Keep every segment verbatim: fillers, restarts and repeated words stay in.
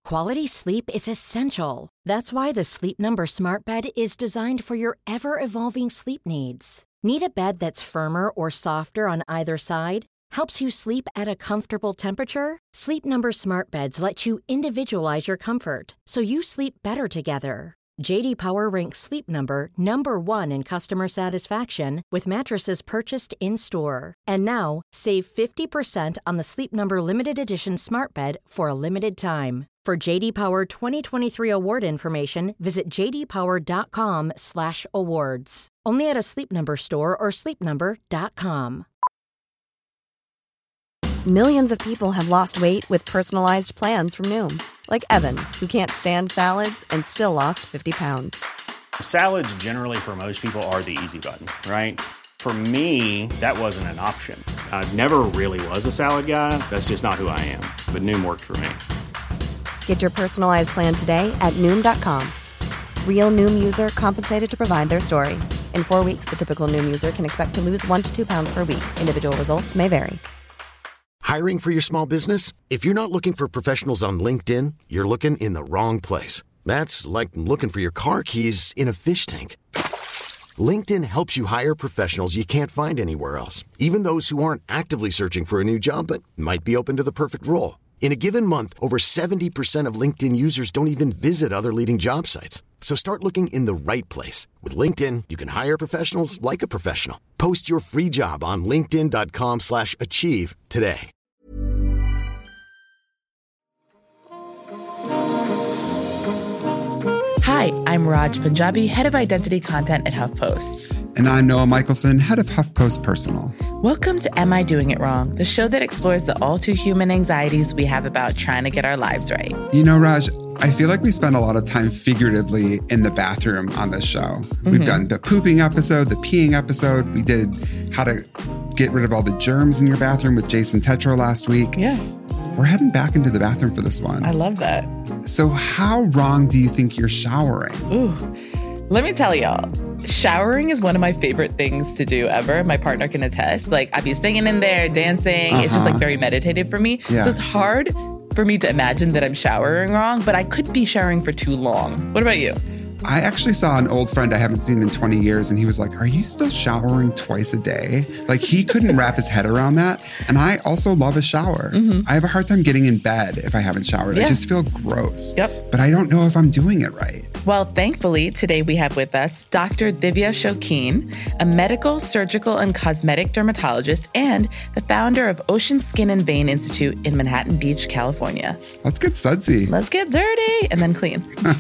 Quality sleep is essential. That's why the Sleep Number Smart Bed is designed for your ever-evolving sleep needs. Need a bed that's firmer or softer on either side? Helps you sleep at a comfortable temperature? Sleep Number Smart Beds let you individualize your comfort, so you sleep better together. J D Power ranks Sleep Number number one in customer satisfaction with mattresses purchased in-store. And now, save fifty percent on the Sleep Number Limited Edition Smart Bed for a limited time. For J D Power twenty twenty-three award information, visit j d power dot com slash awards. Only at a Sleep Number store or sleep number dot com. Millions of people have lost weight with personalized plans from Noom. Like Evan, who can't stand salads and still lost fifty pounds. Salads generally for most people are the easy button, right? For me, that wasn't an option. I never really was a salad guy. That's just not who I am. But Noom worked for me. Get your personalized plan today at Noom dot com. Real Noom user compensated to provide their story. In four weeks, the typical Noom user can expect to lose one to two pounds per week. Individual results may vary. Hiring for your small business? If you're not looking for professionals on LinkedIn, you're looking in the wrong place. That's like looking for your car keys in a fish tank. LinkedIn helps you hire professionals you can't find anywhere else, even those who aren't actively searching for a new job but might be open to the perfect role. In a given month, over seventy percent of LinkedIn users don't even visit other leading job sites. So start looking in the right place. With LinkedIn, you can hire professionals like a professional. Post your free job on linkedin dot com slash achieve today. Hi, I'm Raj Punjabi, Head of Identity Content at HuffPost. And I'm Noah Michelson, Head of HuffPost Personal. Welcome to Am I Doing It Wrong? The show that explores the all-too-human anxieties we have about trying to get our lives right. You know, Raj, I feel like we spend a lot of time figuratively in the bathroom on this show. Mm-hmm. We've done the pooping episode, the peeing episode. We did how to get rid of all the germs in your bathroom with Jason Tetro last week. Yeah. We're heading back into the bathroom for this one. I love that. So how wrong do you think you're showering? Ooh, let me tell y'all. Showering is one of my favorite things to do ever. My partner can attest. Like, I'd be singing in there, dancing. Uh-huh. It's just like very meditative for me. Yeah. So it's hard for me to imagine that I'm showering wrong, but I could be showering for too long. What about you? I actually saw an old friend I haven't seen in twenty years, and he was like, are you still showering twice a day? Like, he couldn't wrap his head around that. And I also love a shower. Mm-hmm. I have a hard time getting in bed if I haven't showered. Yeah. I just feel gross. Yep. But I don't know if I'm doing it right. Well, thankfully, today we have with us Doctor Divya Shokeen, a medical, surgical, and cosmetic dermatologist and the founder of Ocean Skin and Vein Institute in Manhattan Beach, California. Let's get sudsy. Let's get dirty and then clean.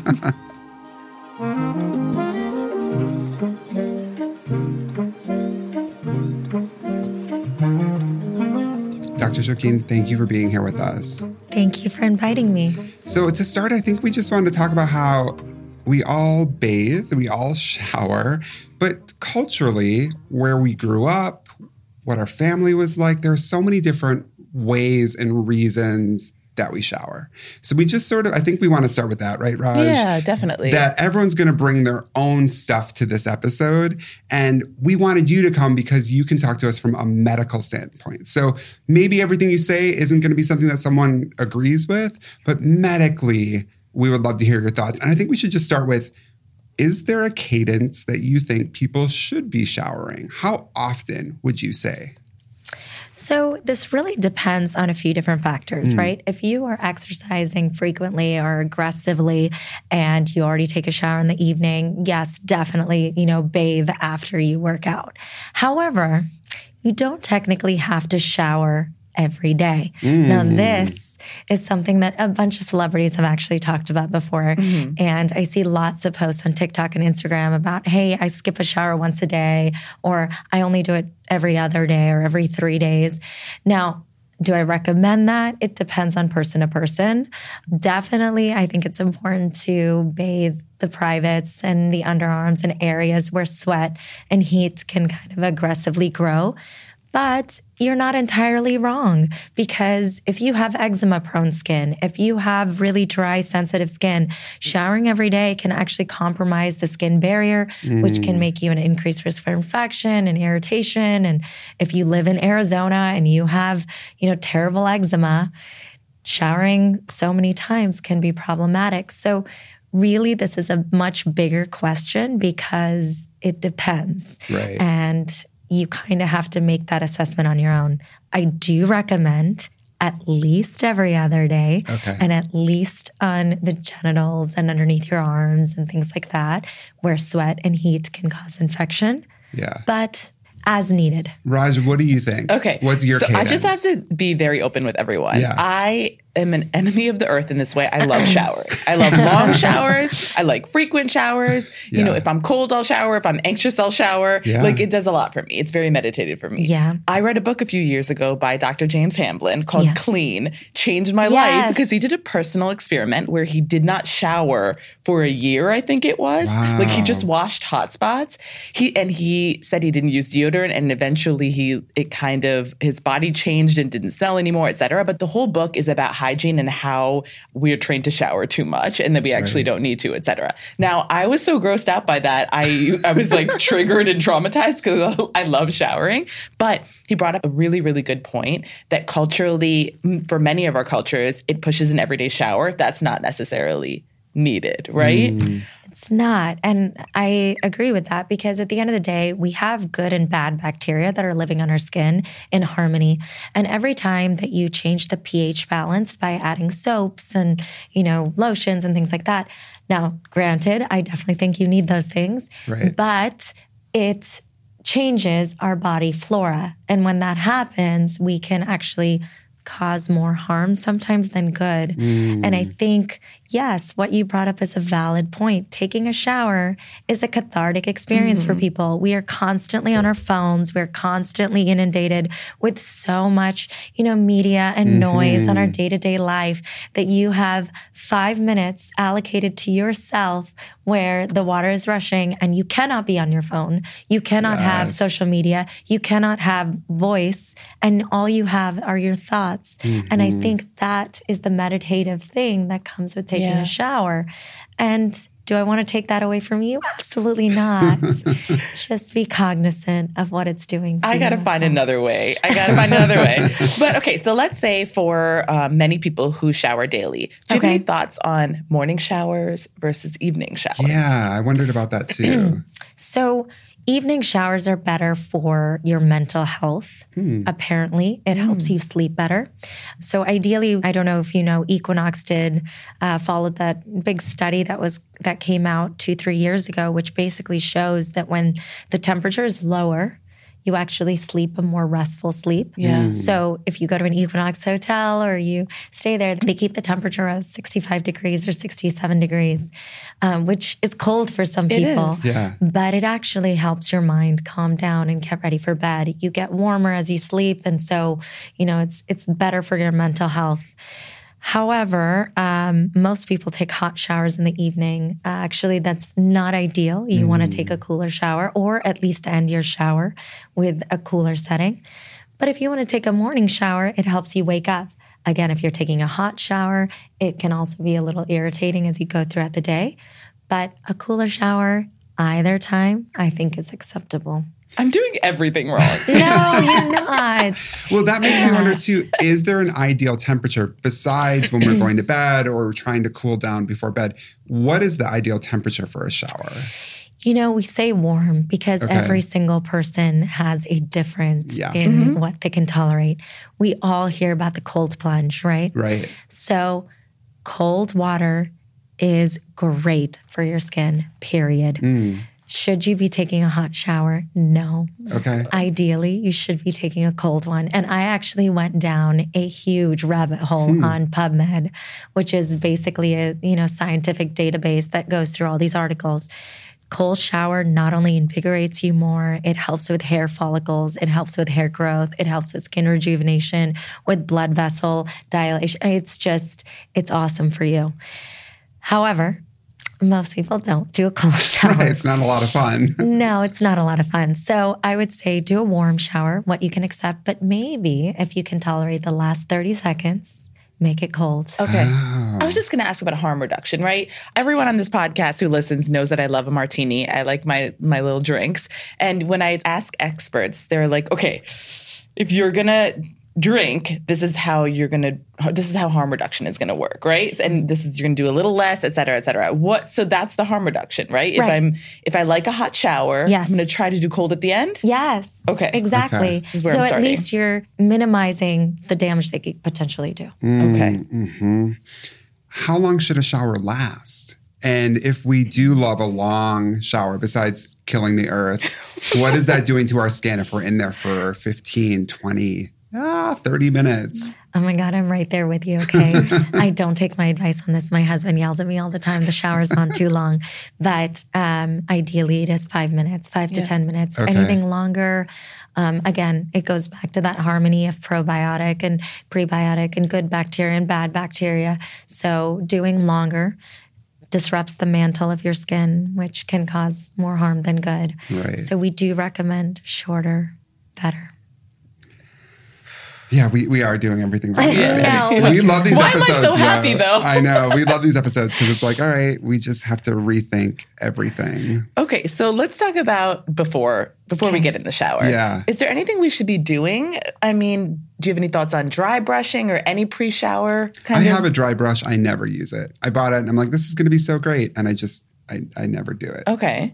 Doctor Shokeen, thank you for being here with us. Thank you for inviting me. So to start, I think we just wanted to talk about how we all bathe, we all shower, but culturally, where we grew up, what our family was like, there are so many different ways and reasons that we shower. So we just sort of, I think we want to start with that, right, Raj? Yeah, definitely. That everyone's going to bring their own stuff to this episode. And we wanted you to come because you can talk to us from a medical standpoint. So maybe everything you say isn't going to be something that someone agrees with, but medically, we would love to hear your thoughts. And I think we should just start with, is there a cadence that you think people should be showering? How often would you say? So this really depends on a few different factors, mm. right? If you are exercising frequently or aggressively and you already take a shower in the evening, yes, definitely, you know, bathe after you work out. However, you don't technically have to shower every day. Mm. Now, this is something that a bunch of celebrities have actually talked about before. Mm-hmm. And I see lots of posts on TikTok and Instagram about, hey, I skip a shower once a day, or I only do it every other day or every three days. Now, do I recommend that? It depends on person to person. Definitely, I think it's important to bathe the privates and the underarms and areas where sweat and heat can kind of aggressively grow. But you're not entirely wrong, because if you have eczema-prone skin, if you have really dry, sensitive skin, showering every day can actually compromise the skin barrier, mm. which can make you an increased risk for infection and irritation. And if you live in Arizona and you have, you know, terrible eczema, showering so many times can be problematic. So really, this is a much bigger question because it depends. Right. And you kind of have to make that assessment on your own. I do recommend at least every other day okay. and at least on the genitals and underneath your arms and things like that, where sweat and heat can cause infection. Yeah. But as needed. Raj, what do you think? Okay. What's your so cadence? I just have to be very open with everyone. Yeah. I am an enemy of the earth in this way. I love showers. I love long showers. I like frequent showers. Yeah. You know, if I'm cold, I'll shower. If I'm anxious, I'll shower. Yeah. Like it does a lot for me. It's very meditative for me. Yeah. I read a book a few years ago by Doctor James Hamblin called Yeah. Clean. Changed my Yes. life because he did a personal experiment where he did not shower for a year, I think it was. Wow. Like he just washed hot spots. He and he said he didn't use deodorant, and eventually he it kind of his body changed and didn't smell anymore, et cetera. But the whole book is about hygiene and how we're trained to shower too much and that we actually Right. don't need to, et cetera. Now, I was so grossed out by that. I I was like triggered and traumatized because I love showering. But he brought up a really, really good point that culturally, for many of our cultures, it pushes an everyday shower. That's not necessarily needed, right? Mm. It's not. And I agree with that because at the end of the day, we have good and bad bacteria that are living on our skin in harmony. And every time that you change the pH balance by adding soaps and, you know, lotions and things like that. Now, granted, I definitely think you need those things, Right. but it changes our body flora. And when that happens, we can actually cause more harm sometimes than good. And I think, yes, what you brought up is a valid point. Taking a shower is a cathartic experience for people. We are constantly on our phones. We're constantly inundated with so much, you know, media and noise on our day-to-day life that you have five minutes allocated to yourself where the water is rushing and you cannot be on your phone. You cannot have Yes. social media. You cannot have voice. And all you have are your thoughts. And I think that is the meditative thing that comes with taking Yeah. a shower. And do I want to take that away from you? Absolutely not. Just be cognizant of what it's doing to I got to you as find well. another way. I got to find another way. But okay, so let's say for uh, many people who shower daily, do you have Okay. any thoughts on morning showers versus evening showers? Yeah, I wondered about that too. So evening showers are better for your mental health. Apparently, it helps you sleep better. So ideally, I don't know if you know, Equinox did uh, followed that big study that was that came out two, three years ago, which basically shows that when the temperature is lower, you actually sleep a more restful sleep. Yeah. So if you go to an Equinox hotel or you stay there, they keep the temperature at sixty-five degrees or sixty-seven degrees, um, which is cold for some It people. is. Yeah. But it actually helps your mind calm down and get ready for bed. You get warmer as you sleep. And so, you know, it's it's better for your mental health. However, um, most people take hot showers in the evening. Uh, actually, that's not ideal. You want to take a cooler shower or at least end your shower with a cooler setting. But if you want to take a morning shower, it helps you wake up. Again, if you're taking a hot shower, it can also be a little irritating as you go throughout the day. But a cooler shower, either time, I think is acceptable. I'm doing everything wrong. No, you're not. Well, that makes me wonder too, is there an ideal temperature besides when we're going to bed or trying to cool down before bed? What is the ideal temperature for a shower? You know, we say warm because Okay. every single person has a difference Yeah. in what they can tolerate. We all hear about the cold plunge, right? Right. So cold water is great for your skin, period. Mm. Should you be taking a hot shower? No. Okay. Ideally, you should be taking a cold one. And I actually went down a huge rabbit hole Hmm. on PubMed, which is basically a, you know, scientific database that goes through all these articles. Cold shower not only invigorates you more, it helps with hair follicles, it helps with hair growth, it helps with skin rejuvenation, with blood vessel dilation. It's just, it's awesome for you. However, most people don't do a cold shower. Right. It's not a lot of fun. No, it's not a lot of fun. So I would say do a warm shower, what you can accept, but maybe if you can tolerate the last thirty seconds, make it cold. Okay. Oh. I was just going to ask about harm reduction, right? Everyone on this podcast who listens knows that I love a martini. I like my my little drinks. And when I ask experts, they're like, okay, if you're going to drink, this is how you're going to, this is how harm reduction is going to work, right? And this is, you're going to do a little less, et cetera, et cetera. What, so that's the harm reduction, right? Right. If I'm, if I like a hot shower, yes. I'm going to try to do cold at the end? Yes. Okay. Exactly. Okay. So at least you're minimizing the damage that you could potentially do. Mm, okay. Mm-hmm. How long should a shower last? And if we do love a long shower, besides killing the earth, what is that doing to our skin if we're in there for fifteen, twenty, ah, thirty minutes? Oh my God, I'm right there with you, okay? I don't take my advice on this. My husband yells at me all the time. The shower's on too long. But um, ideally, it is five minutes, five yeah. to ten minutes. Okay. Anything longer, um, again, it goes back to that harmony of probiotic and prebiotic and good bacteria and bad bacteria. So doing longer disrupts the mantle of your skin, which can cause more harm than good. Right. So we do recommend shorter, better. Yeah, we, we are doing everything right. Yeah. Right? We love these Why episodes. Why am I so happy, though. though? I know. We love these episodes because it's like, all right, we just have to rethink everything. Okay, so let's talk about before before okay. we get in the shower. Yeah. Is there anything we should be doing? I mean, do you have any thoughts on dry brushing or any pre-shower kind I of? have a dry brush. I never use it. I bought it and I'm like, this is going to be so great. And I just, I, I never do it. Okay.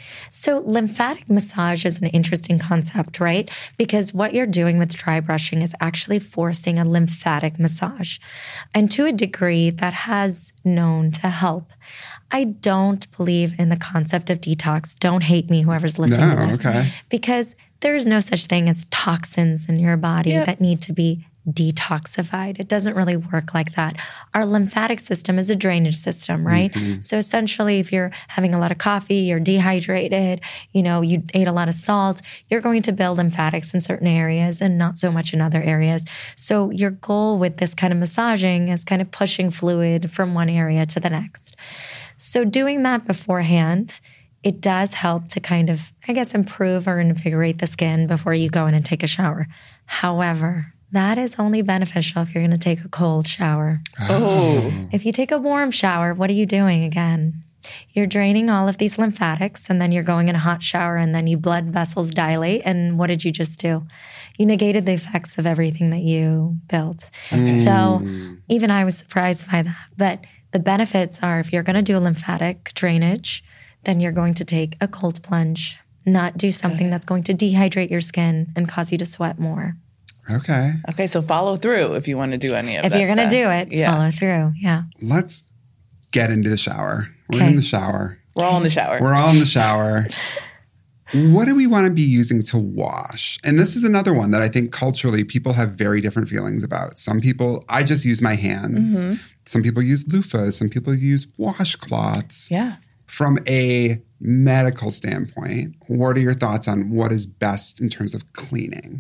So lymphatic massage is an interesting concept, right? Because what you're doing with dry brushing is actually forcing a lymphatic massage. And to a degree, that has known to help. I don't believe in the concept of detox. Don't hate me, whoever's listening no, to this. Okay. Because there is no such thing as toxins in your body yep. that need to be detoxified. It doesn't really work like that. Our lymphatic system is a drainage system, right? Mm-hmm. So essentially, if you're having a lot of coffee, you're dehydrated, you know, you ate a lot of salt, you're going to build lymphatics in certain areas and not so much in other areas. So your goal with this kind of massaging is kind of pushing fluid from one area to the next. So doing that beforehand, it does help to kind of, I guess, improve or invigorate the skin before you go in and take a shower. However, that is only beneficial if you're going to take a cold shower. Oh. If you take a warm shower, what are you doing again? You're draining all of these lymphatics, and then you're going in a hot shower, and then your blood vessels dilate. And what did you just do? You negated the effects of everything that you built. Okay. So even I was surprised by that. But the benefits are if you're going to do a lymphatic drainage, then you're going to take a cold plunge, not do something okay. that's going to dehydrate your skin and cause you to sweat more. Okay. Okay, so follow through if you want to do any of if that If you're going to do it, yeah. follow through. Yeah. Let's get into the shower. We're okay. in the shower. We're all in the shower. We're all in the shower. What do we want to be using to wash? And this is another one that I think culturally people have very different feelings about. Some people, I just use my hands. Mm-hmm. Some people use loofahs. Some people use washcloths. Yeah. From a medical standpoint, what are your thoughts on what is best in terms of cleaning?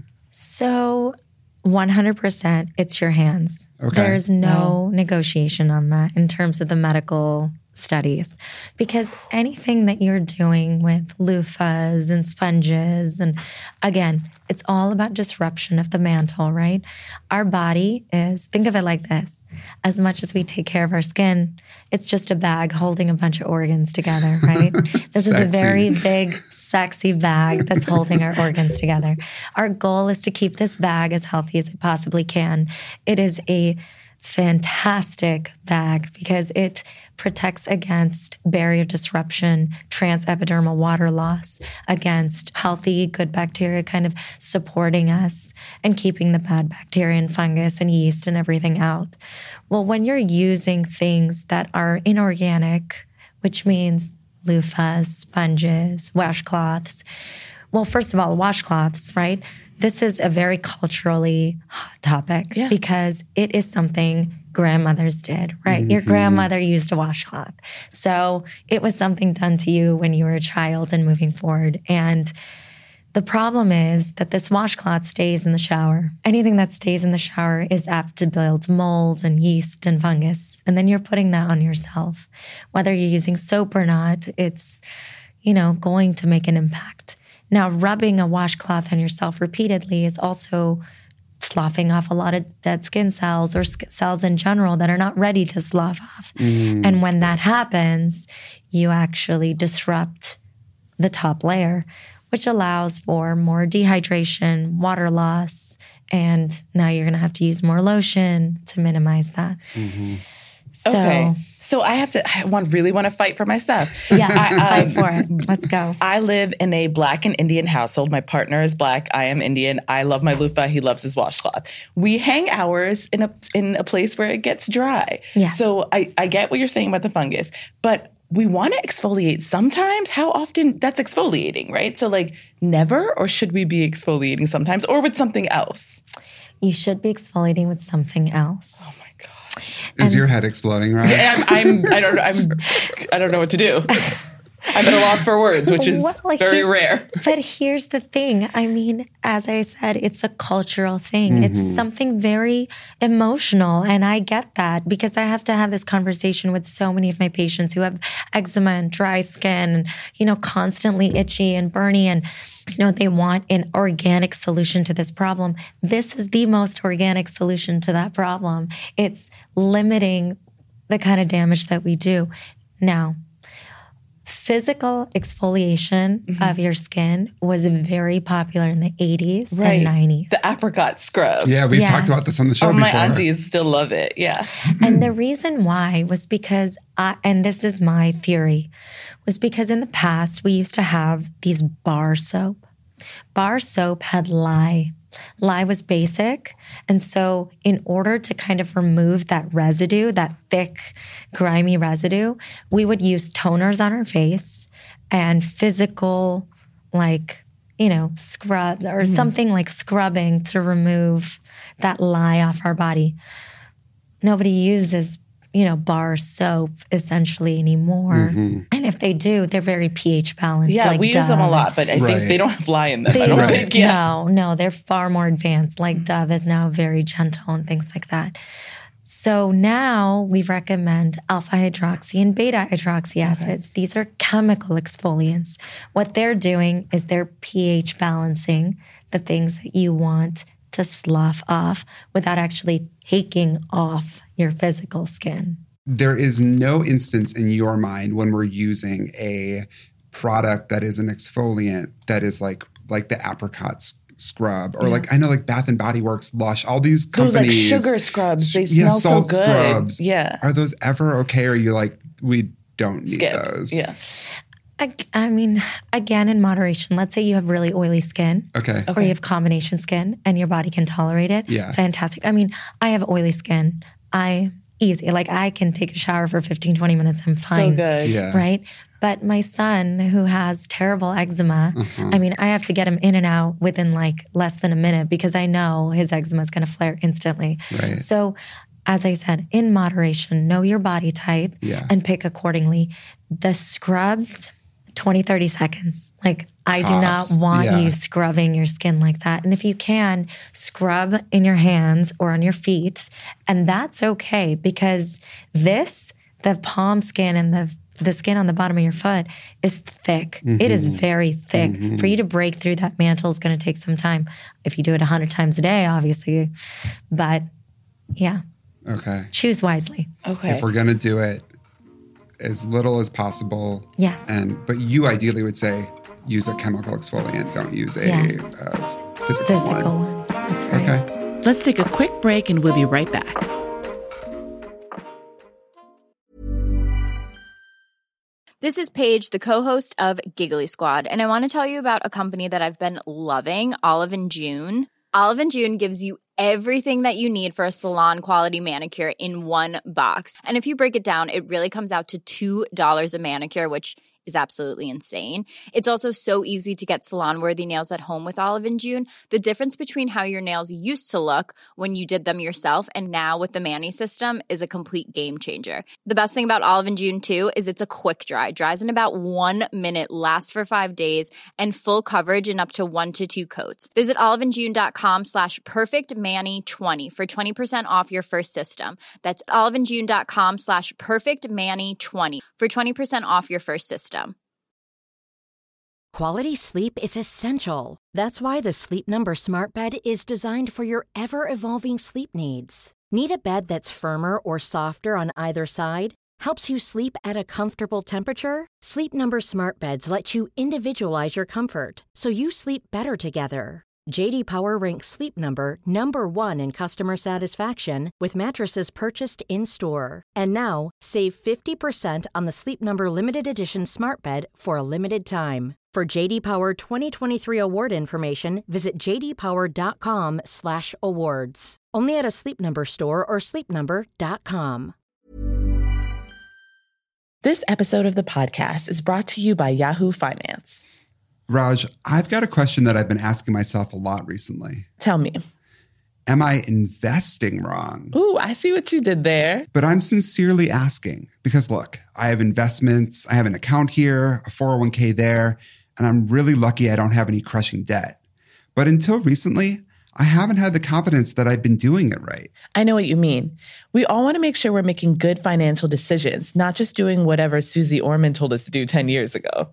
So one hundred percent it's your hands. Okay. There's no wow. negotiation on that in terms of the medical studies. Because anything that you're doing with loofahs and sponges, and again, it's all about disruption of the mantle, right? Our body is, think of it like this. As much as we take care of our skin, it's just a bag holding a bunch of organs together, right? This is a very big, sexy bag that's holding our organs together. Our goal is to keep this bag as healthy as it possibly can. It is a fantastic bag because it protects against barrier disruption, transepidermal water loss, against healthy, good bacteria kind of supporting us and keeping the bad bacteria and fungus and yeast and everything out. Well, when you're using things that are inorganic, which means loofahs, sponges, washcloths, well, first of all, washcloths, right? This is a very culturally hot topic yeah. because it is something grandmothers did, right? Mm-hmm. Your grandmother used a washcloth. So it was something done to you when you were a child and moving forward. And the problem is that this washcloth stays in the shower. Anything that stays in the shower is apt to build mold and yeast and fungus. And then you're putting that on yourself. Whether you're using soap or not, it's, you know, going to make an impact. Now, rubbing a washcloth on yourself repeatedly is also sloughing off a lot of dead skin cells or sk- cells in general that are not ready to slough off. Mm. And when that happens, you actually disrupt the top layer, which allows for more dehydration, water loss, And now you're going to have to use more lotion to minimize that. Mm-hmm. So, okay. So I have to, I want, really want to fight for my stuff. Yeah, I, fight um, for it. Let's go. I live in a Black and Indian household. My partner is Black. I am Indian. I love my loofah. He loves his washcloth. We hang hours in a in a place where it gets dry. Yes. So I, I get what you're saying about the fungus, but we want to exfoliate sometimes. How often? That's exfoliating, right? So like never, or should we be exfoliating sometimes, or with something else? You should be exfoliating with something else. Oh my God. Is And- your head exploding, right? I'm, I'm I don't I'm I don't know what to do. I'm at a loss for words, which is Well, like, very here- rare. But here's the thing. I mean, as I said, it's a cultural thing. Mm-hmm. It's something very emotional. And I get that because I have to have this conversation with so many of my patients who have eczema and dry skin and, you know, constantly itchy and burny. And, you know, they want an organic solution to this problem. This is the most organic solution to that problem. It's limiting the kind of damage that we do. Now, physical exfoliation mm-hmm. of your skin was very popular in the eighties right. and nineties. The apricot scrub. Yeah, we've Yes. talked about this on the show Oh, before. my aunties still love it. Yeah. And the reason why was because, I, and this is my theory, was because in the past we used to have these bar soap. Bar soap had lye. Lye was basic. And so in order to kind of remove that residue, that thick, grimy residue, we would use toners on our face and physical, like, you know, scrubs or mm-hmm. something like scrubbing to remove that lye off our body. Nobody uses, you know, bar soap essentially anymore. Mm-hmm. And if they do, they're very pH balanced. Yeah, like we Dove. use them a lot, but I Right. think they don't have lye in them. They I don't don't, think. Yeah. No, no, they're far more advanced. Like Dove is now very gentle and things like that. So now we recommend alpha hydroxy and beta hydroxy acids. Okay. These are chemical exfoliants. What they're doing is they're pH balancing the things that you want to slough off without actually taking off your physical skin. There is no instance in your mind when we're using a product that is an exfoliant that is like like the apricot scrub or yeah. like I know like Bath and Body Works, Lush, all these companies. Those like sugar scrubs, they yeah, smell salt so good. Scrubs. Yeah. Are those ever okay? Or are you like, we don't need Skip. those? Yeah. I, I mean, again, in moderation. Let's say you have really oily skin. Okay. Or okay. you have combination skin and your body can tolerate it. Yeah. Fantastic. I mean, I have oily skin. I easy. Like I can take a shower for fifteen, twenty minutes. I'm fine. So good. Yeah. Right? But my son who has terrible eczema, uh-huh. I mean, I have to get him in and out within like less than a minute because I know his eczema is going to flare instantly. Right. So as I said, in moderation, know your body type yeah. and pick accordingly. The scrubs, twenty, thirty seconds. Like I Tops. do not want yeah. you scrubbing your skin like that. And if you can, scrub in your hands or on your feet. And that's okay because this, the palm skin and the the skin on the bottom of your foot is thick. Mm-hmm. It is very thick. Mm-hmm. For you to break through that mantle is going to take some time. If you do it a hundred times a day, obviously. But yeah. Okay. Choose wisely. Okay. If we're going to do it as little as possible. Yes. And but you ideally would say use a chemical exfoliant. Don't use a yes. uh, physical, physical one. one. That's right. Okay. Let's take a quick break and we'll be right back. This is Paige, the co-host of Giggly Squad, and I want to tell you about a company that I've been loving, Olive and June. Olive and June gives you everything that you need for a salon-quality manicure in one box. And if you break it down, it really comes out to two dollars a manicure, which is absolutely insane. It's also so easy to get salon-worthy nails at home with Olive and June. The difference between how your nails used to look when you did them yourself and now with the Mani system is a complete game changer. The best thing about Olive and June, too, is it's a quick dry. Dries in about one minute, lasts for five days, and full coverage in up to one to two coats. Visit oliveandjune.com slash perfectmani20 for twenty percent off your first system. That's oliveandjune.com slash perfectmani20 for twenty percent off your first system. Quality sleep is essential. That's why the Sleep Number Smart Bed is designed for your ever-evolving sleep needs. Need a bed that's firmer or softer on either side? Helps you sleep at a comfortable temperature? Sleep Number Smart Beds let you individualize your comfort so you sleep better together. J D Power ranks Sleep Number number one in customer satisfaction with mattresses purchased in-store. And now, save fifty percent on the Sleep Number Limited Edition Smart Bed for a limited time. For J D Power twenty twenty-three award information, visit j d power dot com slash awards. Only at a Sleep Number store or sleep number dot com. This episode of the podcast is brought to you by Yahoo Finance. Raj, I've got a question that I've been asking myself a lot recently. Tell me. Am I investing wrong? Ooh, I see what you did there. But I'm sincerely asking because, look, I have investments. I have an account here, a four oh one k there, and I'm really lucky I don't have any crushing debt. But until recently, I haven't had the confidence that I've been doing it right. I know what you mean. We all want to make sure we're making good financial decisions, not just doing whatever Susie Orman told us to do ten years ago.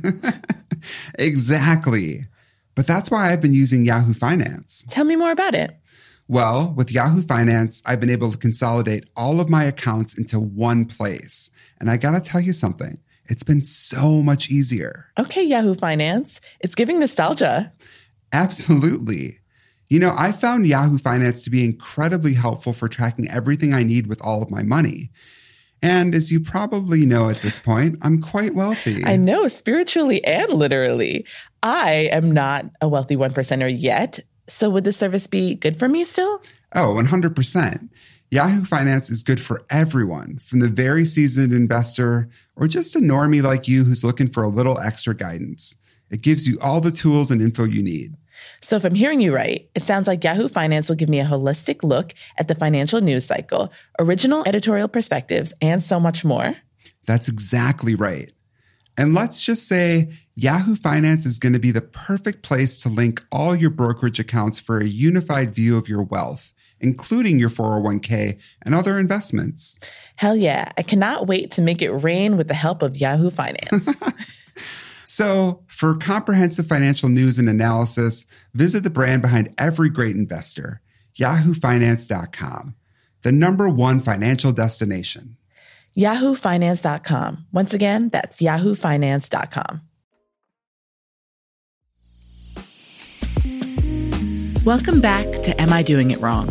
Exactly. But that's why I've been using Yahoo Finance. Tell me more about it. Well, with Yahoo Finance, I've been able to consolidate all of my accounts into one place. And I gotta tell you something, it's been so much easier. Okay, Yahoo Finance. It's giving nostalgia. Absolutely. You know, I found Yahoo Finance to be incredibly helpful for tracking everything I need with all of my money. And as you probably know at this point, I'm quite wealthy. I know, spiritually and literally. I am not a wealthy one percenter yet. So would the service be good for me still? Oh, one hundred percent. Yahoo Finance is good for everyone, from the very seasoned investor or just a normie like you who's looking for a little extra guidance. It gives you all the tools and info you need. So if I'm hearing you right, it sounds like Yahoo Finance will give me a holistic look at the financial news cycle, original editorial perspectives, and so much more. That's exactly right. And let's just say Yahoo Finance is going to be the perfect place to link all your brokerage accounts for a unified view of your wealth, including your four oh one k and other investments. Hell yeah. I cannot wait to make it rain with the help of Yahoo Finance. So, for comprehensive financial news and analysis, visit the brand behind every great investor, yahoo finance dot com, the number one financial destination. yahoo finance dot com. Once again, that's yahoo finance dot com. Welcome back to Am I Doing It Wrong?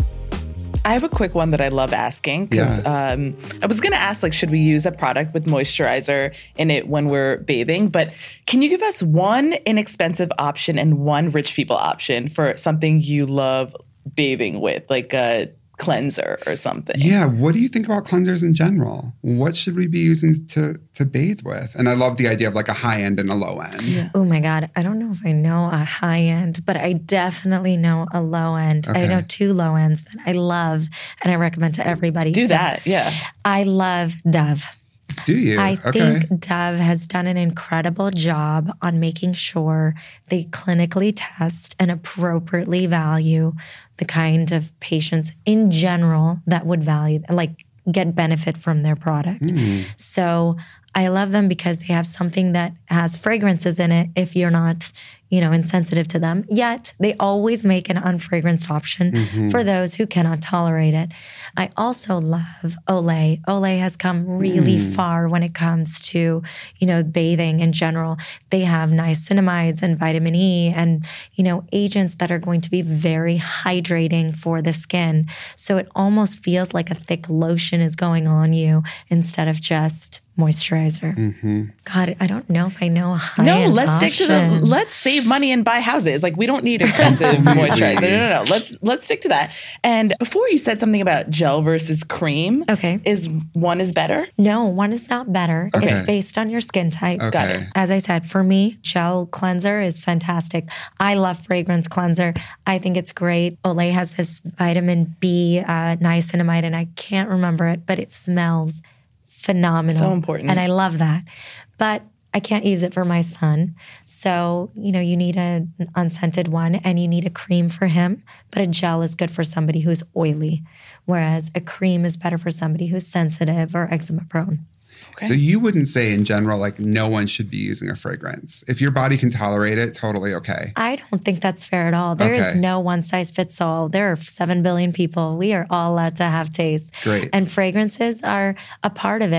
I have a quick one that I love asking because yeah. um, I was going to ask, like, should we use a product with moisturizer in it when we're bathing? But can you give us one inexpensive option and one rich people option for something you love bathing with, like a cleanser or something? Yeah. What do you think about cleansers in general? What should we be using to to bathe with? And I love the idea of like a high end and a low end. Yeah. Oh my God. I don't know if I know a high end, but I definitely know a low end. Okay. I know two low ends that I love and I recommend to everybody. Do so that. Yeah. I love Dove. Do you? I okay. think Dove has done an incredible job on making sure they clinically test and appropriately value the kind of patients in general that would value, like get benefit from their product. Mm. So I love them because they have something that has fragrances in it if you're not, you know, insensitive to them. Yet they always make an unfragranced option mm-hmm. for those who cannot tolerate it. I also love Olay. Olay has come really mm. far when it comes to, you know, bathing in general. They have niacinamides and vitamin E and, you know, agents that are going to be very hydrating for the skin. So it almost feels like a thick lotion is going on you instead of just moisturizer. Mm-hmm. God, I don't know if I know a high No, let's option. stick to the, let's save money and buy houses. Like we don't need expensive moisturizer. No, no, no. Let's, let's stick to that. And before you said something about gel versus cream. Okay. Is one is better? No, one is not better. Okay. It's based on your skin type. Okay. Got it. As I said, for me, gel cleanser is fantastic. I love fragrance cleanser. I think it's great. Olay has this vitamin B uh, niacinamide, and I can't remember it, but it smells phenomenal. So important. And I love that. But I can't use it for my son. So, you know, you need a, an unscented one and you need a cream for him. But a gel is good for somebody who's oily, whereas a cream is better for somebody who's sensitive or eczema prone. Okay. So you wouldn't say in general, like no one should be using a fragrance. If your body can tolerate it, totally okay. I don't think that's fair at all. There okay. is no one size fits all. There are seven billion people. We are all allowed to have taste. Great. And fragrances are a part of it.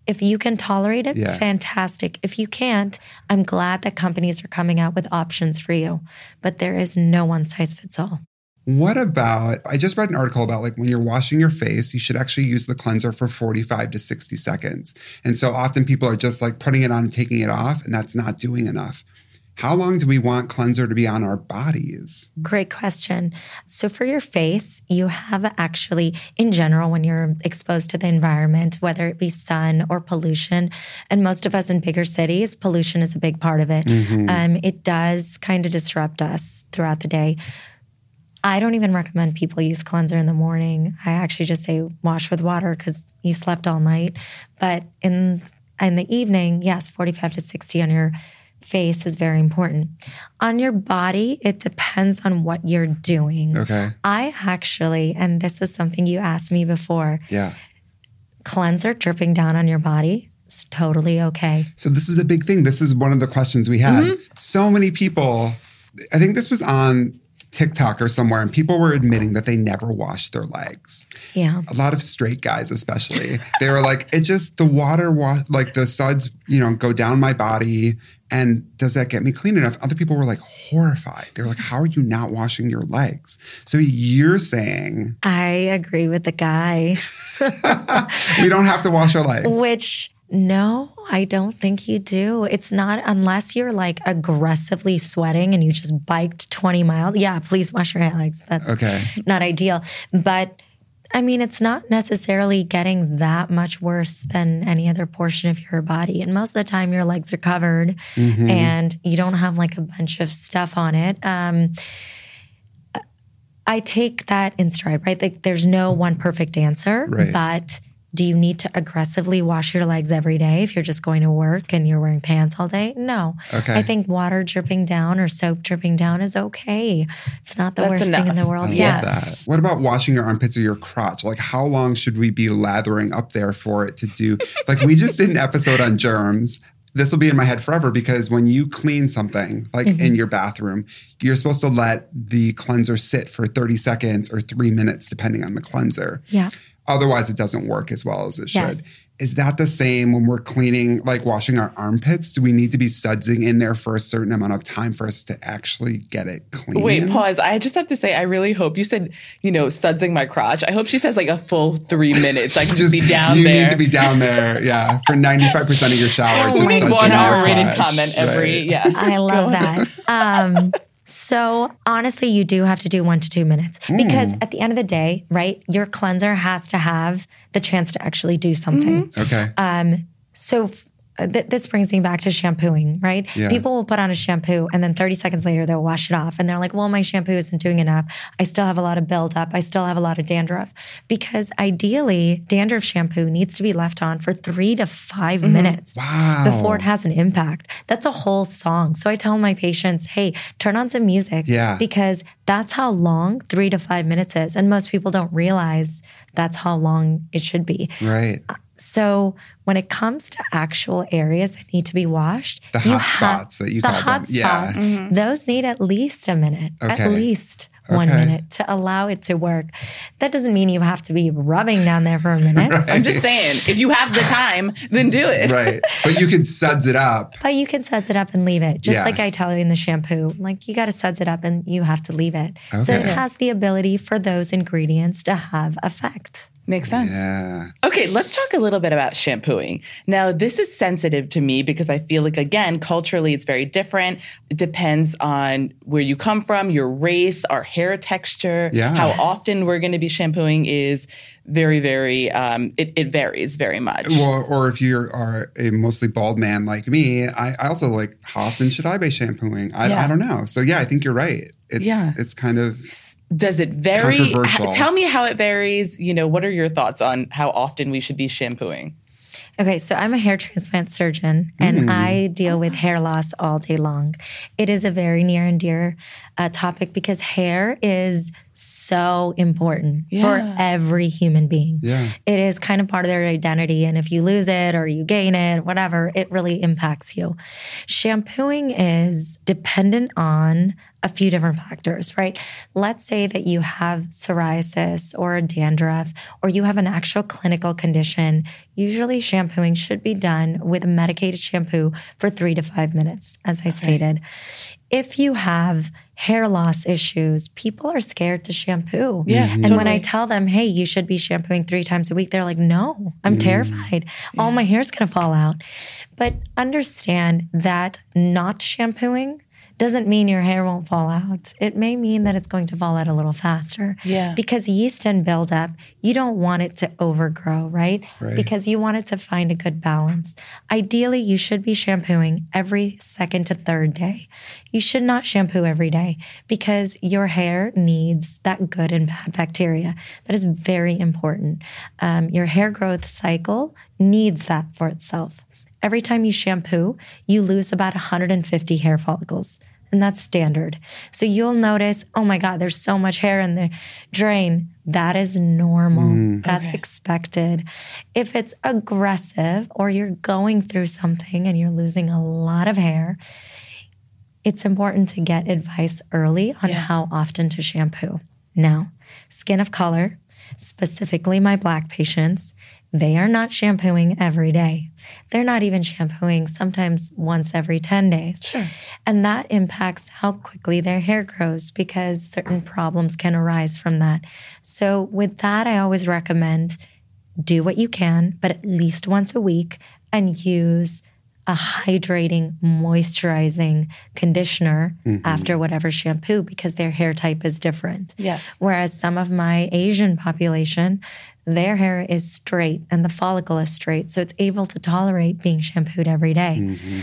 If you can tolerate it, Yeah. fantastic. If you can't, I'm glad that companies are coming out with options for you. But there is no one size fits all. What about, I just read an article about like when you're washing your face, you should actually use the cleanser for forty-five to sixty seconds. And so often people are just like putting it on and taking it off, and that's not doing enough. How long do we want cleanser to be on our bodies? Great question. So for your face, you have actually, in general, when you're exposed to the environment, whether it be sun or pollution, and most of us in bigger cities, pollution is a big part of it. Mm-hmm. Um, it does kind of disrupt us throughout the day. I don't even recommend people use cleanser in the morning. I actually just say wash with water because you slept all night. But in in the evening, yes, forty-five to sixty on your face is very important. On your body, it depends on what you're doing. Okay. I actually, and this is something you asked me before, Yeah. cleanser dripping down on your body is totally okay. So this is a big thing. This is one of the questions we had. Mm-hmm. So many people, I think this was on TikTok or somewhere, and people were admitting that they never washed their legs. Yeah. A lot of straight guys, especially, they were like, it just, the water, wa- like the suds, you know, go down my body. And does that get me clean enough? Other people were like horrified. They're like, how are you not washing your legs? So you're saying I agree with the guy. we don't have to wash our legs. Which, no, I don't think you do. It's not, unless you're like aggressively sweating and you just biked twenty miles. Yeah, please wash your legs. That's Okay. not ideal. But I mean, it's not necessarily getting that much worse than any other portion of your body. And most of the time, your legs are covered Mm-hmm. and you don't have like a bunch of stuff on it. Um, I take that in stride, right? Like, there's no one perfect answer, Right. but do you need to aggressively wash your legs every day if you're just going to work and you're wearing pants all day? No. Okay. I think water dripping down or soap dripping down is okay. It's not the That's worst thing in enough. the world. I yeah. love that. What about washing your armpits or your crotch? Like, how long should we be lathering up there for it to do? Like, we just did an episode on germs. This will be in my head forever because when you clean something, like Mm-hmm. in your bathroom, you're supposed to let the cleanser sit for thirty seconds or three minutes, depending on the cleanser. Yeah. Otherwise, it doesn't work as well as it should. Yes. Is that the same when we're cleaning, like washing our armpits? Do we need to be sudsing in there for a certain amount of time for us to actually get it clean? Wait, pause. I just have to say, I really hope you said, you know, sudsing my crotch. I hope she says like a full three minutes. I can just, be down you there. need to be down there, yeah, for ninety-five percent of your shower. Oh just my Make sudsing one your R-rated crotch. comment every, Right. yes. I love Go on. that. Um, so honestly, you do have to do one to two minutes because Hmm. at the end of the day, right, your cleanser has to have the chance to actually do something. Okay. Um, so f- th- this brings me back to shampooing, right? Yeah. People will put on a shampoo and then thirty seconds later they'll wash it off and they're like, well, my shampoo isn't doing enough. I still have a lot of buildup. I still have a lot of dandruff. Because ideally, dandruff shampoo needs to be left on for three to five minutes Wow. before it has an impact. That's a whole song. So I tell my patients, hey, turn on some music Yeah. because that's how long three to five minutes is. And most people don't realize that's how long it should be. Right. So when it comes to actual areas that need to be washed, The you hot have- spots that you the call hot them. Yeah. spots, those need at least a minute, Okay. at least one Okay. minute to allow it to work. That doesn't mean you have to be rubbing down there for a minute. I'm just saying, if you have the time, then do it. Right. But you can suds it up. But you can suds it up and leave it. Just Yeah. like I tell you in the shampoo, like you got to suds it up and you have to leave it. So Okay. it has the ability for those ingredients to have effect. Makes sense. Yeah. Okay, let's talk a little bit about shampooing. Now, this is sensitive to me because I feel like, again, culturally, it's very different. It depends on where you come from, your race, our hair texture, Yeah. how Yes. often we're going to be shampooing is very, very, um, it, it varies very much. Well, or if you are a mostly bald man like me, I, I also like, how often should I be shampooing? I, Yeah. I don't know. So yeah, I think you're right. It's, Yeah. it's kind of Does it vary? controversial. H- Tell me how it varies. You know, what are your thoughts on how often we should be shampooing? Okay, so I'm a hair transplant surgeon and Mm. I deal with hair loss all day long. It is a very near and dear uh, topic because hair is so important Yeah. for every human being. Yeah. It is kind of part of their identity. And if you lose it or you gain it, whatever, it really impacts you. Shampooing is dependent on a few different factors, right? Let's say that you have psoriasis or a dandruff, or you have an actual clinical condition. Usually shampooing should be done with a medicated shampoo for three to five minutes, as I okay. stated. If you have hair loss issues, people are scared to shampoo. Yeah, and totally. when I tell them, hey, you should be shampooing three times a week, they're like, no, I'm mm. terrified. Yeah. All my hair's gonna fall out. But understand that not shampooing doesn't mean your hair won't fall out. It may mean that it's going to fall out a little faster. Yeah. Because yeast and buildup, you don't want it to overgrow, right? right? Because you want it to find a good balance. Ideally, you should be shampooing every second to third day. You should not shampoo every day because your hair needs that good and bad bacteria. That is very important. Um, your hair growth cycle needs that for itself. Every time you shampoo, you lose about one hundred fifty hair follicles, and that's standard. So you'll notice, oh my God, there's so much hair in the drain. That is normal. Mm. That's okay. expected. If it's aggressive or you're going through something and you're losing a lot of hair, it's important to get advice early on yeah. how often to shampoo. Now, skin of color, specifically my Black patients, they are not shampooing every day. They're not even shampooing sometimes once every ten days. Sure. And that impacts how quickly their hair grows because certain problems can arise from that. So with that, I always recommend do what you can, but at least once a week, and use a hydrating, moisturizing conditioner mm-hmm. after whatever shampoo because their hair type is different. Yes. Whereas some of my Asian population, their hair is straight and the follicle is straight. So it's able to tolerate being shampooed every day. Mm-hmm.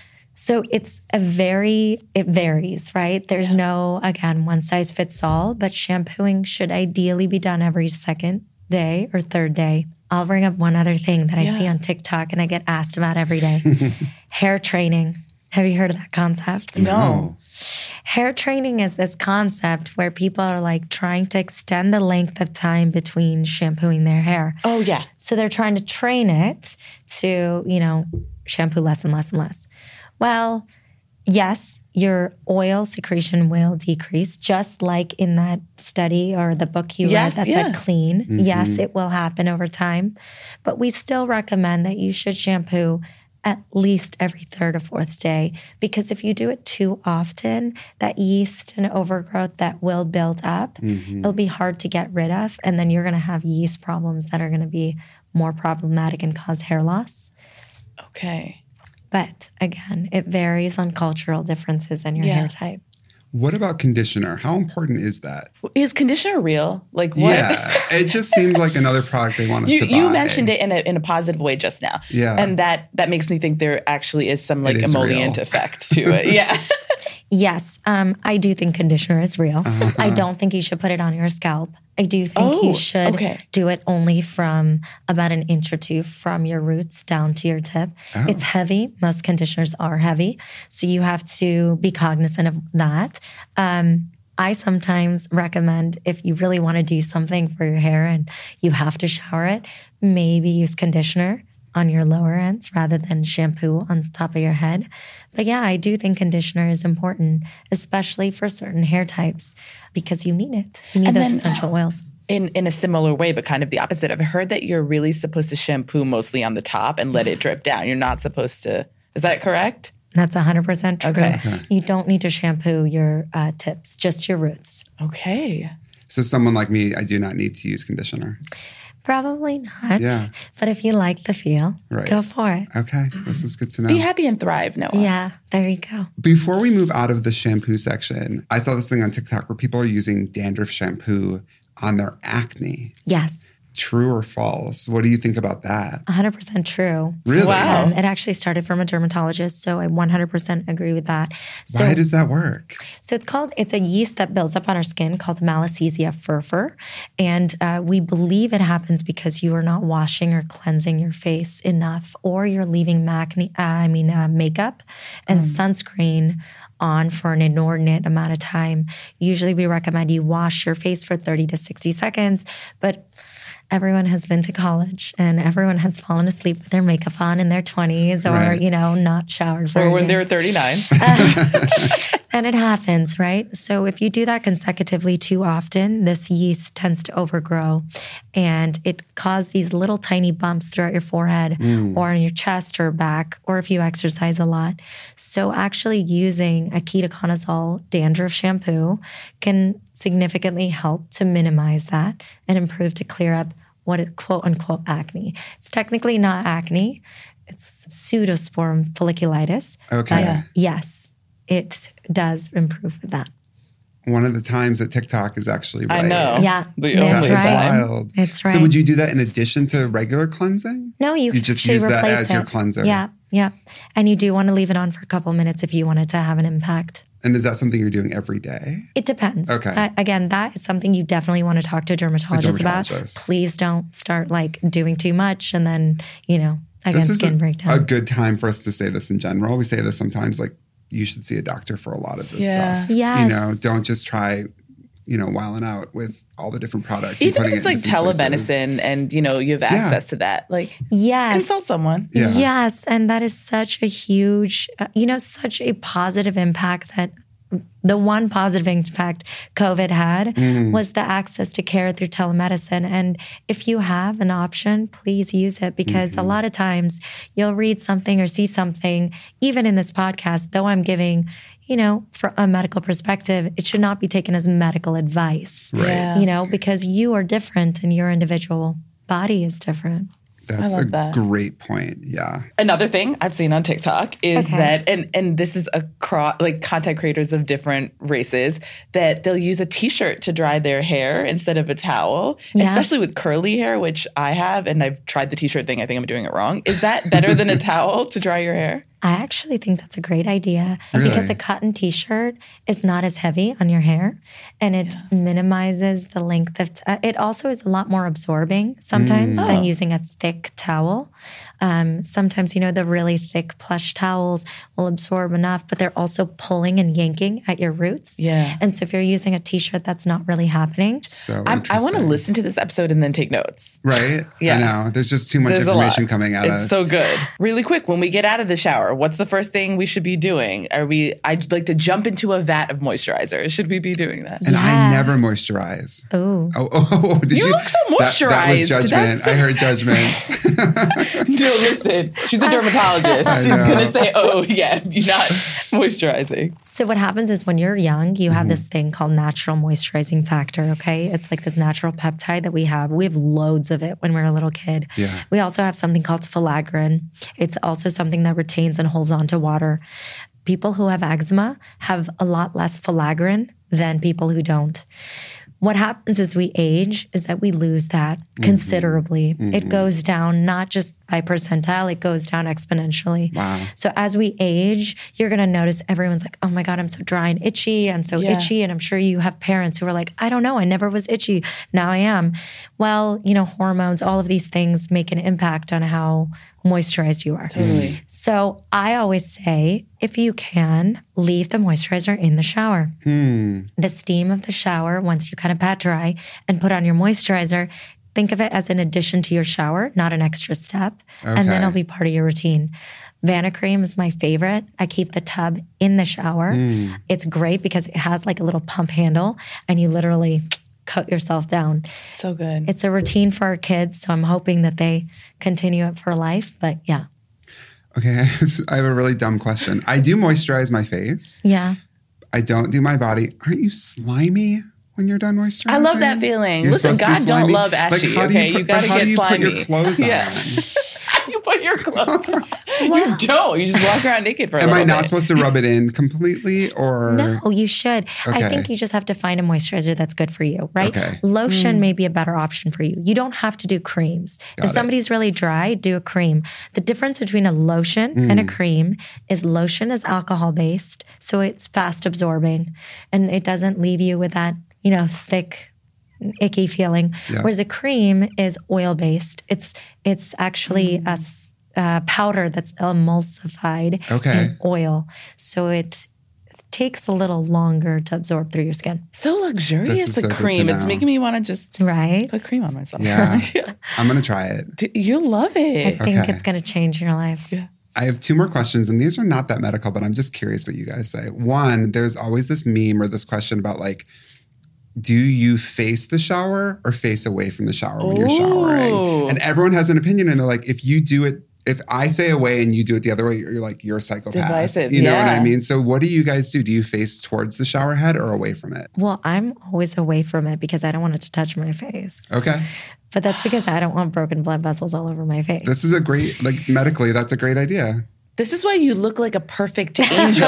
So it's a very, it varies, right? There's yeah. no, again, one size fits all, but shampooing should ideally be done every second day or third day. I'll bring up one other thing that I yeah. see on TikTok and I get asked about every day. Hair training. Have you heard of that concept? No. Hair training is this concept where people are like trying to extend the length of time between shampooing their hair. Oh, yeah. So they're trying to train it to, you know, shampoo less and less and less. Well, yes, your oil secretion will decrease, just like in that study or the book you yes, read that yeah. said clean. Mm-hmm. Yes, it will happen over time. But we still recommend that you should shampoo at least every third or fourth day, because if you do it too often, that yeast and overgrowth that will build up, mm-hmm. it'll be hard to get rid of. And then you're going to have yeast problems that are going to be more problematic and cause hair loss. Okay. But again, it varies on cultural differences in your yeah. hair type. What about conditioner? How important is that? Is conditioner real? Like what? Yeah, it just seems like another product they want us you, to buy. You mentioned it in a in a positive way just now. Yeah. And that that makes me think there actually is some like emollient effect to it. Yeah. Yes, um, I do think conditioner is real. Uh-huh. I don't think you should put it on your scalp. I do think oh, you should okay. do it only from about an inch or two from your roots down to your tip. Oh. It's heavy. Most conditioners are heavy. So you have to be cognizant of that. Um, I sometimes recommend if you really want to do something for your hair and you have to shower it, maybe use conditioner on your lower ends rather than shampoo on top of your head. But yeah, I do think conditioner is important, especially for certain hair types, because you need it. You need and those then, essential oils. In in a similar way, but kind of the opposite. I've heard that you're really supposed to shampoo mostly on the top and let it drip down. You're not supposed to. Is that correct? That's one hundred percent true. Okay. okay. You don't need to shampoo your uh, tips, just your roots. Okay. So someone like me, I do not need to use conditioner. Probably not. Yeah. But if you like the feel, right. go for it. Okay. This is good to know. Be happy and thrive, Noah. Yeah. There you go. Before we move out of the shampoo section, I saw this thing on TikTok where people are using dandruff shampoo on their acne. Yes. true or false? What do you think about that? one hundred percent true. Really? Wow. Um, it actually started from a dermatologist, so I one hundred percent agree with that. So, Why does that work? So it's called, it's a yeast that builds up on our skin called Malassezia furfur. And uh, we believe it happens because you are not washing or cleansing your face enough, or you're leaving macne- uh, I mean, uh, makeup and mm. sunscreen on for an inordinate amount of time. Usually we recommend you wash your face for thirty to sixty seconds, but everyone has been to college and everyone has fallen asleep with their makeup on in their twenties or, right. you know, not showered for Or when they were thirty-nine. Uh, and it happens, right? So if you do that consecutively too often, this yeast tends to overgrow and it causes these little tiny bumps throughout your forehead mm. or on your chest or back, or if you exercise a lot. So actually using a ketoconazole dandruff shampoo can significantly help to minimize that and improve to clear up what is quote unquote acne. It's technically not acne. It's pseudosporum folliculitis. Okay. Uh, yes, it does improve with that. One of the times that TikTok is actually right. I know. Yeah, the that's that right. is wild. It's right. So would you do that in addition to regular cleansing? No, you, you just should use that replace as it. your cleanser. Yeah, yeah. And you do want to leave it on for a couple minutes if you want it to have an impact. And is that something you're doing every day? It depends. Okay. Uh, again, that is something you definitely want to talk to a dermatologist, a dermatologist. about. Please don't start like doing too much and then, you know, again, this is skin a, breakdown. a good time for us to say this in general. We say this sometimes, like, you should see a doctor for a lot of this yeah. stuff. Yes. You know, don't just try, you know, wilding out with all the different products. Even and if it's it like telemedicine places. and, you know, you have access yeah. to that. Like, yes. consult someone. Yeah. Yes. And that is such a huge, uh, you know, such a positive impact that the one positive impact COVID had mm. was the access to care through telemedicine. And if you have an option, please use it, because mm-hmm. a lot of times you'll read something or see something, even in this podcast, though I'm giving, you know, from a medical perspective, it should not be taken as medical advice, right. yes. you know, because you are different and your individual body is different. That's a that. great point. Yeah. Another thing I've seen on TikTok is okay. that, and and this is across like content creators of different races, that they'll use a t-shirt to dry their hair instead of a towel, yeah. especially with curly hair, which I have, and I've tried the t-shirt thing. I think I'm doing it wrong. Is that better than a towel to dry your hair? I actually think that's a great idea really? because a cotton t-shirt is not as heavy on your hair and it yeah. minimizes the length of, t- it also is a lot more absorbing sometimes mm. than oh. using a thick towel. Um, sometimes, you know, the really thick plush towels will absorb enough, but they're also pulling and yanking at your roots. Yeah. And so if you're using a t-shirt, that's not really happening. So I'm, I want to listen to this episode and then take notes. Right? Yeah. I know. There's just too much There's information coming at it's us. It's so good. Really quick, when we get out of the shower, what's the first thing we should be doing? Are we, I'd like to jump into a vat of moisturizer. Should we be doing that? And yes. I never moisturize. Ooh. Oh, oh, oh did you? You look so moisturized. That, that was judgment. That's... I heard judgment. No, listen. She's a dermatologist. She's going to say, oh, yeah, you're not moisturizing. So what happens is when you're young, you have mm-hmm. this thing called natural moisturizing factor, okay? It's like this natural peptide that we have. We have loads of it when we're a little kid. Yeah. We also have something called filaggrin. It's also something that retains and holds on to water. People who have eczema have a lot less filaggrin than people who don't. What happens as we age is that we lose that mm-hmm. considerably. Mm-hmm. It goes down not just by percentile, it goes down exponentially. Wow. So as we age, you're going to notice everyone's like, oh my God, I'm so dry and itchy. I'm so yeah. itchy. And I'm sure you have parents who are like, I don't know, I never was itchy. Now I am. Well, you know, hormones, all of these things make an impact on how moisturized you are. Totally. So I always say, if you can, leave the moisturizer in the shower. Hmm. The steam of the shower, once you kind of pat dry and put on your moisturizer, think of it as an addition to your shower, not an extra step. Okay. And then it'll be part of your routine. Vanicream is my favorite. I keep the tub in the shower. Mm. It's great because it has like a little pump handle and you literally coat yourself down. So good. It's a routine for our kids, so I'm hoping that they continue it for life. But yeah. Okay, I have a really dumb question. I do moisturize my face. Yeah. I don't do my body. Aren't you slimy when you're done moisturizing? I love that feeling. You're Listen, God don't love ashy, like, okay? You, put, you got to how get do you slimy. put your clothes on? Yeah. You put your clothes on. Well, Well, you don't. You just walk around naked for a Am little I not bit. supposed to rub it in completely or? No, you should. Okay. I think you just have to find a moisturizer that's good for you, right? Okay. Lotion mm. may be a better option for you. You don't have to do creams. Got if it. somebody's really dry, do a cream. The difference between a lotion mm. and a cream is lotion is alcohol based, so it's fast absorbing and it doesn't leave you with that, you know, thick, icky feeling. Yeah. Whereas a cream is oil based. It's it's actually mm. a uh, powder that's emulsified okay. in oil, so it takes a little longer to absorb through your skin. So luxurious, the so cream. It's making me want to just right? put cream on myself. Yeah. yeah. I'm going to try it. You'll love it. I think okay. it's going to change your life. Yeah. I have two more questions, and these are not that medical, but I'm just curious what you guys say. One, there's always this meme or this question about like, do you face the shower or face away from the shower when Ooh. you're showering? And everyone has an opinion, and they're like, if you do it, if I say away and you do it the other way, you're like, you're a psychopath. Divisive, you know yeah. what I mean? So what do you guys do? Do you face towards the shower head or away from it? Well, I'm always away from it because I don't want it to touch my face. Okay. But that's because I don't want broken blood vessels all over my face. This is a great, like medically, that's a great idea. This is why you look like a perfect angel.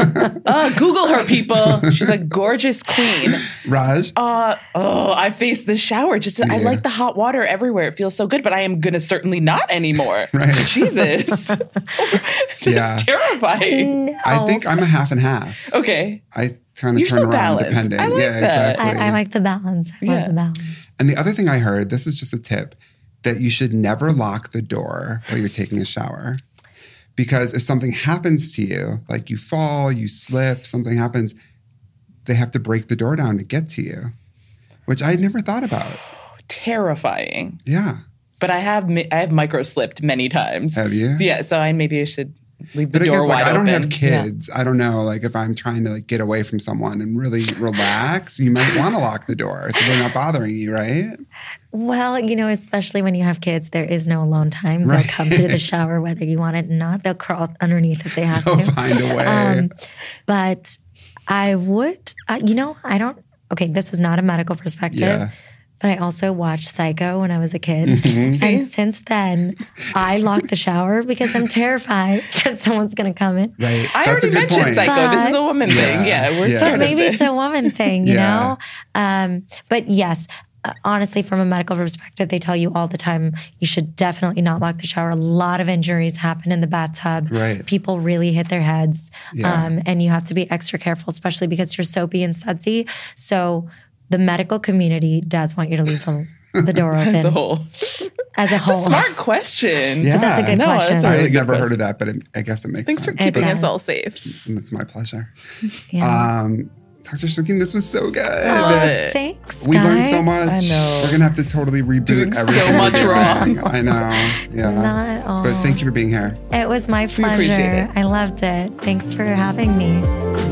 uh, Google her, people. She's a gorgeous queen. Raj? Uh, oh, I face the shower. Just yeah. I like the hot water everywhere. It feels so good, but I am going to certainly not anymore. Right. Jesus. That's yeah. terrifying. No. I think I'm a half and half. Okay. I kind of You're turn so around balanced. depending. I like yeah, that. exactly. I, I like the balance. I yeah. love the balance. And the other thing I heard, this is just a tip, that you should never lock the door while you're taking a shower. Because if something happens to you, like you fall, you slip, something happens, they have to break the door down to get to you, which I had never thought about. Terrifying. Yeah. But I have I have micro slipped many times. Have you? Yeah. So I maybe I should leave the but door I guess, wide like, I don't open. have kids. Yeah. I don't know. Like if I'm trying to like get away from someone and really relax, you might want to lock the door so they're not bothering you, right? Well, you know, especially when you have kids, there is no alone time. Right. They'll come through the shower whether you want it or not. They'll crawl underneath if they have They'll to. find a way. Um, but I would, uh, you know, I don't, okay, this is not a medical perspective. Yeah. But I also watched Psycho when I was a kid. Mm-hmm. And since then, I lock the shower because I'm terrified that someone's going to come in. Right. I That's already mentioned point. Psycho. But, this is a woman yeah. thing. Yeah, we're yeah. scared But maybe of it's a woman thing, you yeah. know? Um, but yes, uh, honestly, from a medical perspective, they tell you all the time you should definitely not lock the shower. A lot of injuries happen in the bathtub. Right. People really hit their heads. Yeah. Um, and you have to be extra careful, especially because you're soapy and sudsy. So the medical community does want you to leave the the door open. As a whole. As a whole. It's a smart question. Yeah. That's a good no, question. That's a I really had good never question. heard of that, but it, I guess it makes Thanks sense. for keeping It us does. all safe. It's my pleasure. Yeah. Um, Doctor Shokeen, this was so good. I love it. Thanks, We guys. learned so much. I know. We're going to have to totally reboot Doing so everything. much we're doing. wrong. I know. Yeah. Not all. But thank you for being here. It was my We appreciate pleasure. it. I loved it. Thanks for having me.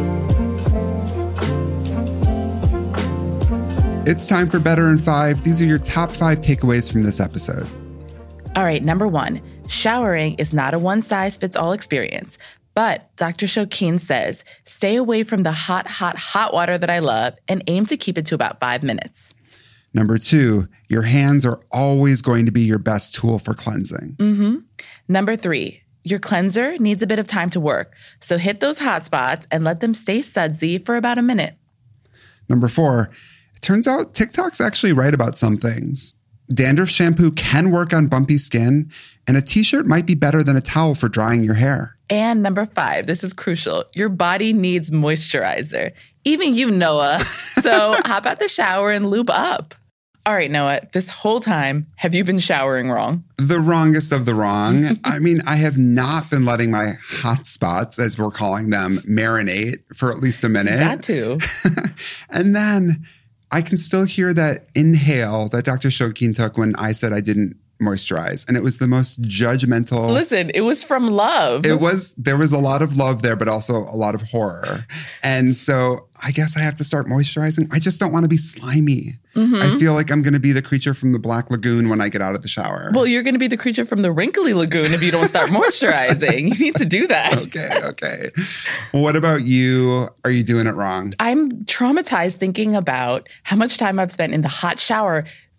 It's time for Better in Five. These are your top five takeaways from this episode. All right, number one, showering is not a one-size-fits-all experience. But Doctor Shokeen says, stay away from the hot, hot, hot water that I love and aim to keep it to about five minutes. Number two, your hands are always going to be your best tool for cleansing. Mm-hmm. Number three, your cleanser needs a bit of time to work. So hit those hot spots and let them stay sudsy for about a minute. Number four, it turns out TikTok's actually right about some things. Dandruff shampoo can work on bumpy skin, and a t-shirt might be better than a towel for drying your hair. And number five, this is crucial. Your body needs moisturizer. Even you, Noah. So hop out the shower and lube up. All right, Noah, this whole time, have you been showering wrong? The wrongest of the wrong. I mean, I have not been letting my hot spots, as we're calling them, marinate for at least a minute. Got to. And then I can still hear that inhale that Doctor Shokeen took when I said I didn't moisturize. And it was the most judgmental. Listen, it was from love. It was, there was a lot of love there, but also a lot of horror. And so I guess I have to start moisturizing. I just don't want to be slimy. Mm-hmm. I feel like I'm going to be the creature from the Black Lagoon when I get out of the shower. Well, you're going to be the creature from the Wrinkly Lagoon if you don't start moisturizing. You need to do that. Okay, okay. What about you? Are you doing it wrong? I'm traumatized thinking about how much time I've spent in the hot shower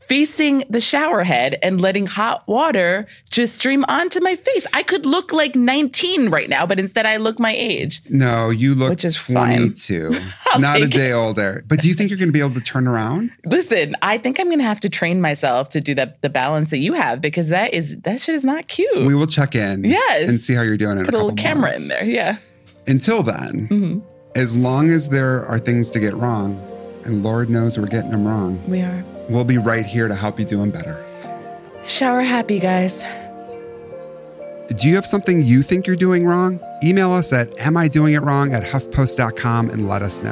facing the shower head and letting hot water just stream onto my face. I could look like nineteen right now, but instead I look my age. No, you look Which is twenty-two. Not a day older. But do you think you're going to be able to turn around? Listen, I think I'm going to have to train myself to do that, the balance that you have, because that is that shit is not cute. We will check in. Yes. And see how you're doing in Put a a couple little camera months. in there. Yeah. Until then, mm-hmm. as long as there are things to get wrong, and Lord knows we're getting them wrong. We are. We'll be right here to help you do them better. Shower happy, guys. Do you have something you think you're doing wrong? Email us at am I doing it wrong at huff post dot com and let us know.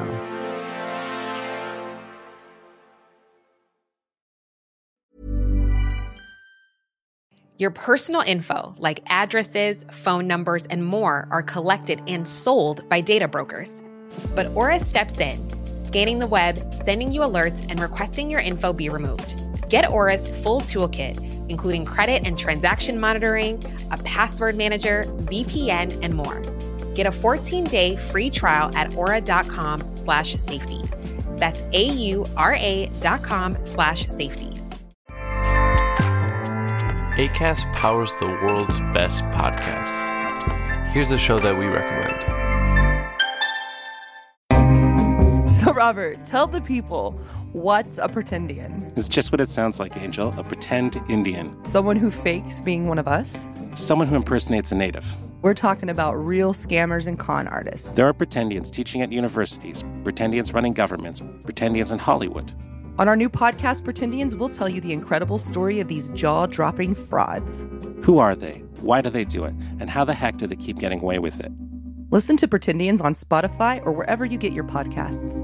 Your personal info, like addresses, phone numbers, and more, are collected and sold by data brokers. But Aura steps in, scanning the web, sending you alerts, and requesting your info be removed. Get Aura's full toolkit, including credit and transaction monitoring, a password manager, V P N, and more. Get a fourteen-day free trial at aura.com slash safety. That's A-U-R-A dot com slash safety. Acast powers the world's best podcasts. Here's a show that we recommend. So, Robert, tell the people, what's a pretendian? It's just what it sounds like, Angel. A pretend Indian. Someone who fakes being one of us? Someone who impersonates a native. We're talking about real scammers and con artists. There are pretendians teaching at universities, pretendians running governments, pretendians in Hollywood. On our new podcast, Pretendians, we'll tell you the incredible story of these jaw-dropping frauds. Who are they? Why do they do it? And how the heck do they keep getting away with it? Listen to Pretendians on Spotify or wherever you get your podcasts.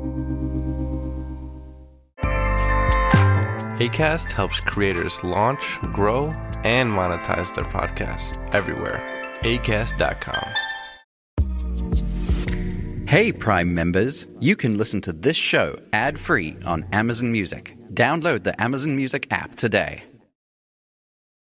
Acast helps creators launch, grow, and monetize their podcasts everywhere. acast dot com. Hey, Prime members, you can listen to this show ad-free on Amazon Music. Download the Amazon Music app today.